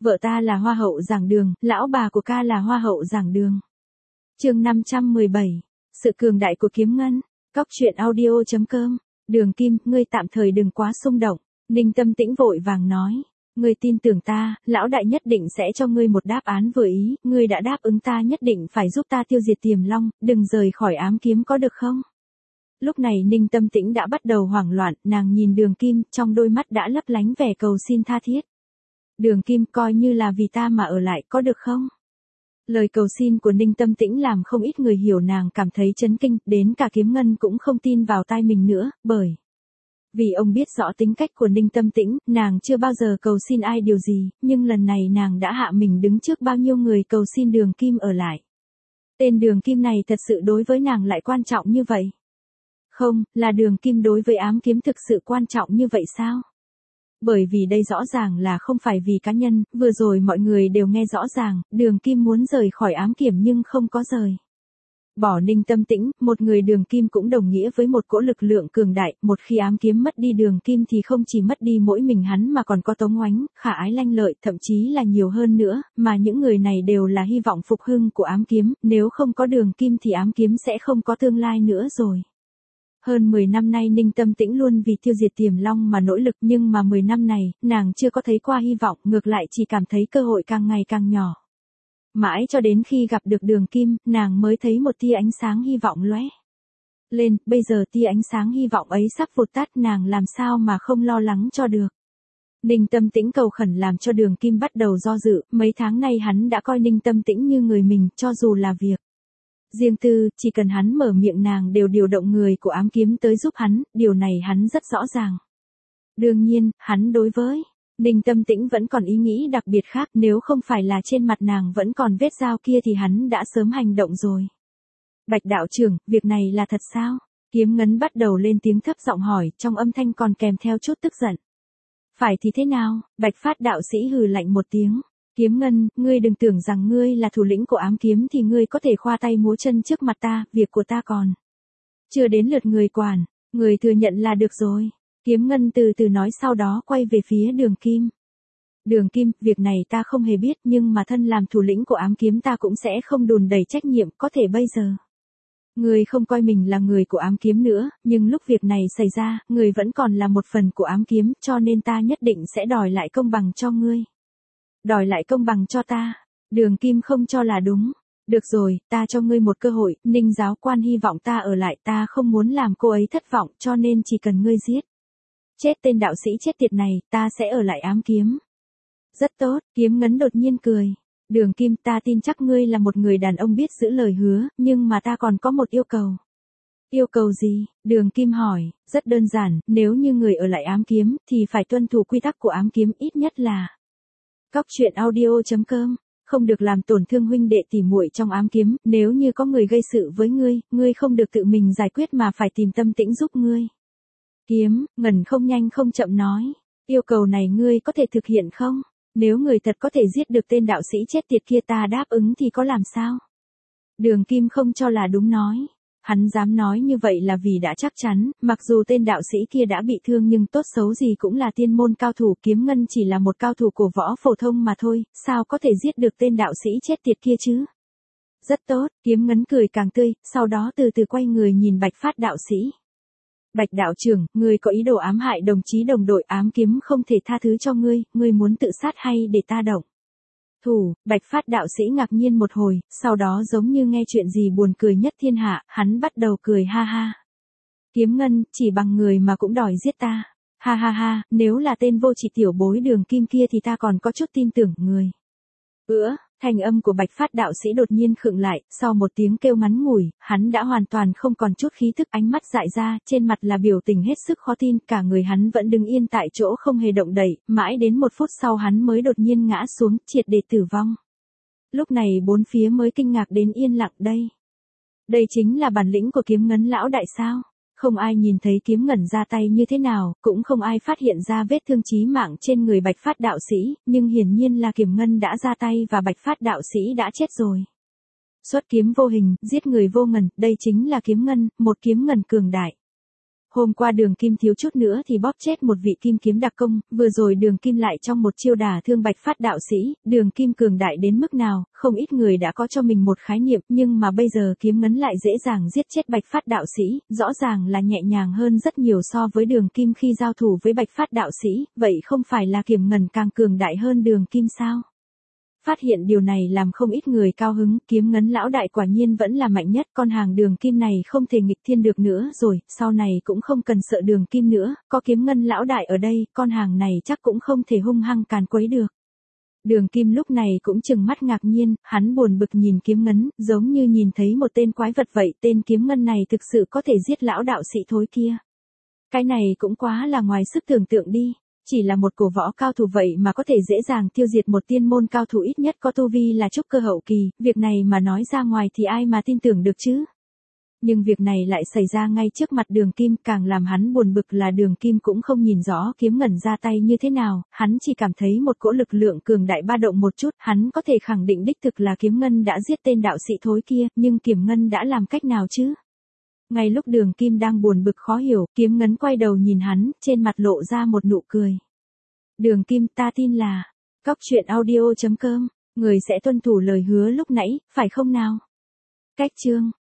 Vợ ta là hoa hậu giảng đường, lão bà của ca là hoa hậu giảng đường. Chương 517. Sự cường đại của kiếm ngân. Cóc truyện audio.com. Đường Kim, ngươi tạm thời đừng quá xung động. Ninh Tâm Tĩnh vội vàng nói. Ngươi tin tưởng ta, lão đại nhất định sẽ cho ngươi một đáp án vừa ý, ngươi đã đáp ứng ta nhất định phải giúp ta tiêu diệt Tiềm Long, đừng rời khỏi ám kiếm có được không? Lúc này Ninh Tâm Tĩnh đã bắt đầu hoảng loạn, nàng nhìn Đường Kim, trong đôi mắt đã lấp lánh vẻ cầu xin tha thiết. Đường Kim, coi như là vì ta mà ở lại có được không? Lời cầu xin của Ninh Tâm Tĩnh làm không ít người hiểu nàng cảm thấy chấn kinh, đến cả Kiếm Ngân cũng không tin vào tai mình nữa, bởi vì ông biết rõ tính cách của Ninh Tâm Tĩnh, nàng chưa bao giờ cầu xin ai điều gì, nhưng lần này nàng đã hạ mình đứng trước bao nhiêu người cầu xin Đường Kim ở lại. Tên Đường Kim này thật sự đối với nàng lại quan trọng như vậy. Không, là Đường Kim đối với ám kiếm thực sự quan trọng như vậy sao? Bởi vì đây rõ ràng là không phải vì cá nhân, vừa rồi mọi người đều nghe rõ ràng, Đường Kim muốn rời khỏi ám kiếm nhưng không có rời. Bỏ Ninh Tâm Tĩnh, một người Đường Kim cũng đồng nghĩa với một cỗ lực lượng cường đại, một khi ám kiếm mất đi Đường Kim thì không chỉ mất đi mỗi mình hắn mà còn có Tống Oánh, Khả Ái Lanh Lợi, thậm chí là nhiều hơn nữa, mà những người này đều là hy vọng phục hưng của ám kiếm, nếu không có Đường Kim thì ám kiếm sẽ không có tương lai nữa rồi. Hơn 10 năm nay Ninh Tâm Tĩnh luôn vì tiêu diệt Tiềm Long mà nỗ lực, nhưng mà 10 năm này, nàng chưa có thấy qua hy vọng, ngược lại chỉ cảm thấy cơ hội càng ngày càng nhỏ. Mãi cho đến khi gặp được Đường Kim, nàng mới thấy một tia ánh sáng hy vọng lóe lên, bây giờ tia ánh sáng hy vọng ấy sắp vụt tắt, nàng làm sao mà không lo lắng cho được. Ninh Tâm Tĩnh cầu khẩn làm cho Đường Kim bắt đầu do dự, mấy tháng nay hắn đã coi Ninh Tâm Tĩnh như người mình, cho dù là việc riêng tư, chỉ cần hắn mở miệng nàng đều điều động người của ám kiếm tới giúp hắn, điều này hắn rất rõ ràng. Đương nhiên, hắn đối với Ninh Tâm Tĩnh vẫn còn ý nghĩ đặc biệt khác, nếu không phải là trên mặt nàng vẫn còn vết dao kia thì hắn đã sớm hành động rồi. Bạch đạo trưởng, việc này là thật sao? Kiếm Ngân bắt đầu lên tiếng thấp giọng hỏi, trong âm thanh còn kèm theo chút tức giận. Phải thì thế nào? Bạch Phát đạo sĩ hừ lạnh một tiếng. Kiếm Ngân, ngươi đừng tưởng rằng ngươi là thủ lĩnh của ám kiếm thì ngươi có thể khoa tay múa chân trước mặt ta, việc của ta còn chưa đến lượt người quản, người thừa nhận là được rồi. Kiếm Ngân từ từ nói, sau đó quay về phía Đường Kim. Đường Kim, việc này ta không hề biết, nhưng mà thân làm thủ lĩnh của ám kiếm ta cũng sẽ không đùn đẩy trách nhiệm, có thể bây giờ ngươi không coi mình là người của ám kiếm nữa, nhưng lúc việc này xảy ra, ngươi vẫn còn là một phần của ám kiếm, cho nên ta nhất định sẽ đòi lại công bằng cho ngươi. Đòi lại công bằng cho ta. Đường Kim không cho là đúng. Được rồi, ta cho ngươi một cơ hội, Ninh giáo quan hy vọng ta ở lại, ta không muốn làm cô ấy thất vọng, cho nên chỉ cần ngươi giết chết tên đạo sĩ chết tiệt này, ta sẽ ở lại ám kiếm. Rất tốt, Kiếm Ngân đột nhiên cười. Đường Kim, ta tin chắc ngươi là một người đàn ông biết giữ lời hứa, nhưng mà ta còn có một yêu cầu. Yêu cầu gì? Đường Kim hỏi. Rất đơn giản, nếu như người ở lại ám kiếm, thì phải tuân thủ quy tắc của ám kiếm, ít nhất là Cóc truyện audio.com, không được làm tổn thương huynh đệ tỉ muội trong ám kiếm, nếu như có người gây sự với ngươi, ngươi không được tự mình giải quyết mà phải tìm Tâm Tĩnh giúp ngươi. Kiếm Ngân không nhanh không chậm nói, yêu cầu này ngươi có thể thực hiện không? Nếu người thật có thể giết được tên đạo sĩ chết tiệt kia ta đáp ứng thì có làm sao? Đường Kim không cho là đúng nói. Hắn dám nói như vậy là vì đã chắc chắn, mặc dù tên đạo sĩ kia đã bị thương nhưng tốt xấu gì cũng là tiên môn cao thủ, Kiếm Ngân chỉ là một cao thủ cổ võ phổ thông mà thôi, sao có thể giết được tên đạo sĩ chết tiệt kia chứ? Rất tốt, Kiếm Ngân cười càng tươi, sau đó từ từ quay người nhìn Bạch Phát đạo sĩ. Bạch đạo trưởng, ngươi có ý đồ ám hại đồng chí đồng đội, ám kiếm không thể tha thứ cho ngươi, ngươi muốn tự sát hay để ta động thủ? Bạch Phát đạo sĩ ngạc nhiên một hồi, sau đó giống như nghe chuyện gì buồn cười nhất thiên hạ, hắn bắt đầu cười ha ha. Kiếm Ngân, chỉ bằng người mà cũng đòi giết ta. Ha ha ha, nếu là tên vô trị tiểu bối Đường Kim kia thì ta còn có chút tin tưởng người. Thanh âm của Bạch Phát đạo sĩ đột nhiên khựng lại, sau một tiếng kêu ngắn ngủi, hắn đã hoàn toàn không còn chút khí thức, ánh mắt dại ra, trên mặt là biểu tình hết sức khó tin, cả người hắn vẫn đứng yên tại chỗ không hề động đậy, mãi đến 1 phút sau hắn mới đột nhiên ngã xuống, triệt để tử vong. Lúc này bốn phía mới kinh ngạc đến yên lặng đây chính là bản lĩnh của Kiếm Ngân lão đại sao? Không ai nhìn thấy Kiếm Ngân ra tay như thế nào, cũng không ai phát hiện ra vết thương chí mạng trên người Bạch Phát đạo sĩ, nhưng hiển nhiên là Kiếm Ngân đã ra tay và Bạch Phát đạo sĩ đã chết rồi. Xuất kiếm vô hình, giết người vô ngần, đây chính là Kiếm Ngân, một kiếm ngân cường đại. Hôm qua Đường Kim thiếu chút nữa thì bóp chết một vị kim kiếm đặc công, vừa rồi Đường Kim lại trong một chiêu đả thương Bạch Phát đạo sĩ, Đường Kim cường đại đến mức nào, không ít người đã có cho mình một khái niệm, nhưng mà bây giờ kiếm ngấn lại dễ dàng giết chết Bạch Phát đạo sĩ, rõ ràng là nhẹ nhàng hơn rất nhiều so với Đường Kim khi giao thủ với Bạch Phát đạo sĩ, vậy không phải là kiếm ngấn càng cường đại hơn Đường Kim sao? Phát hiện điều này làm không ít người cao hứng, kiếm ngấn lão đại quả nhiên vẫn là mạnh nhất, con hàng Đường Kim này không thể nghịch thiên được nữa rồi, sau này cũng không cần sợ Đường Kim nữa, có kiếm ngân lão đại ở đây, con hàng này chắc cũng không thể hung hăng càn quấy được. Đường Kim lúc này cũng trừng mắt ngạc nhiên, hắn buồn bực nhìn kiếm ngấn, giống như nhìn thấy một tên quái vật vậy, tên kiếm ngân này thực sự có thể giết lão đạo sĩ thối kia. Cái này cũng quá là ngoài sức tưởng tượng đi. Chỉ là một cổ võ cao thủ vậy mà có thể dễ dàng tiêu diệt một tiên môn cao thủ ít nhất có tu vi là trúc cơ hậu kỳ, việc này mà nói ra ngoài thì ai mà tin tưởng được chứ. Nhưng việc này lại xảy ra ngay trước mặt Đường Kim, càng làm hắn buồn bực là Đường Kim cũng không nhìn rõ kiếm ngân ra tay như thế nào, hắn chỉ cảm thấy một cỗ lực lượng cường đại ba động một chút, hắn có thể khẳng định đích thực là kiếm ngân đã giết tên đạo sĩ thối kia, nhưng kiếm ngân đã làm cách nào chứ? Ngay lúc Đường Kim đang buồn bực khó hiểu, kiếm ngấn quay đầu nhìn hắn, trên mặt lộ ra một nụ cười. Đường Kim, ta tin là Cóc Truyện Audio.com, người sẽ tuân thủ lời hứa lúc nãy, phải không nào? Cách chương